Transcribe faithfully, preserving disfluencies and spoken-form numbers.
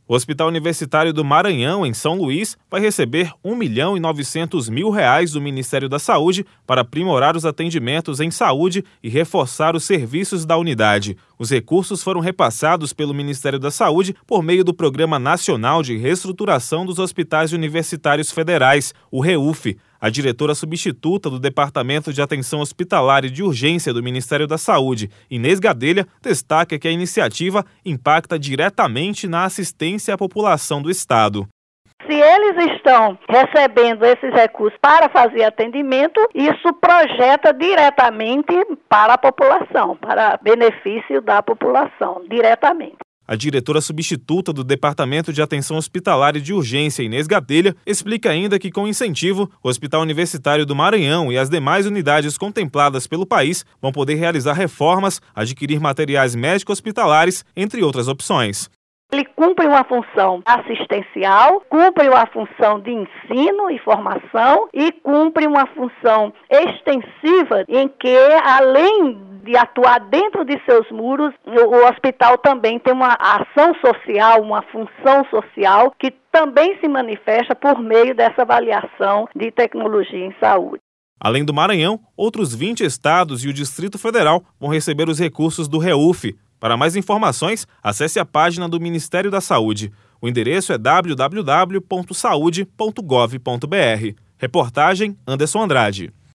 O Hospital Universitário do Maranhão, em São Luís, vai receber um milhão e novecentos mil reais do Ministério da Saúde para aprimorar os atendimentos em saúde e reforçar os serviços da unidade. Os recursos foram repassados pelo Ministério da Saúde por meio do Programa Nacional de Reestruturação dos Hospitais Universitários Federais, o REUF. A diretora substituta do Departamento de Atenção Hospitalar e de Urgência do Ministério da Saúde, Inês Gadelha, destaca que a iniciativa impacta diretamente na assistência à população do Estado. Se eles estão recebendo esses recursos para fazer atendimento, isso projeta diretamente para a população, para benefício da população, diretamente. A diretora substituta do Departamento de Atenção Hospitalar e de Urgência, Inês Gadelha, explica ainda que, com incentivo, o Hospital Universitário do Maranhão e as demais unidades contempladas pelo país vão poder realizar reformas, adquirir materiais médico-hospitalares, entre outras opções. Ele cumpre uma função assistencial, cumpre uma função de ensino e formação e cumpre uma função extensiva em que, além de atuar dentro de seus muros, o hospital também tem uma ação social, uma função social que também se manifesta por meio dessa avaliação de tecnologia em saúde. Além do Maranhão, outros vinte estados e o Distrito Federal vão receber os recursos do REUF. Para mais informações, acesse a página do Ministério da Saúde. O endereço é w w w ponto saude ponto gov ponto b r. Reportagem Anderson Andrade.